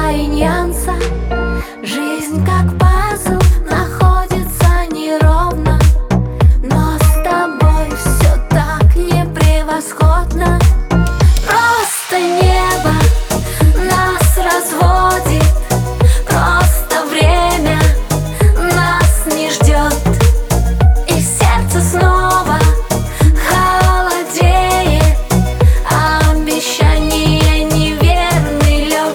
и нюанса. Жизнь как пазл находится неровно, но с тобой все так непревосходно. Просто небо нас разводит, просто время нас не ждет, и сердце снова холодеет, а обещание неверный лед.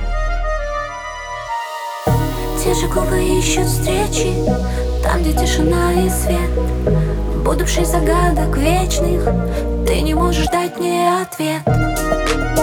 Те же губы ищут встречи там, где тишина и свет, будущих загадок вечных ты не можешь дать мне ответ.